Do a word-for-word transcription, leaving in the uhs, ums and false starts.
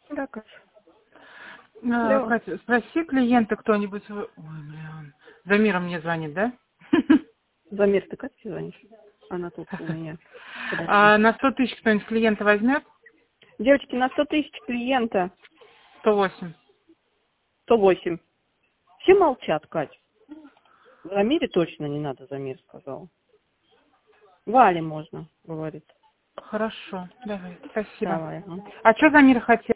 Да, Катя. А, Да. Катя, спроси клиента кто-нибудь. Ой, блин. Замира мне звонит, да? Замир, ты Катя звонишь? Она тут у меня. Подожди. А на сто тысяч кто-нибудь клиента возьмет? Девочки, на сто тысяч клиента сто восемь. сто восемь. Все молчат, Кать. В Замире точно не надо, Замир сказал. Вале можно, говорит. Хорошо, давай, спасибо. Давай. Ага. А что Замир хотел?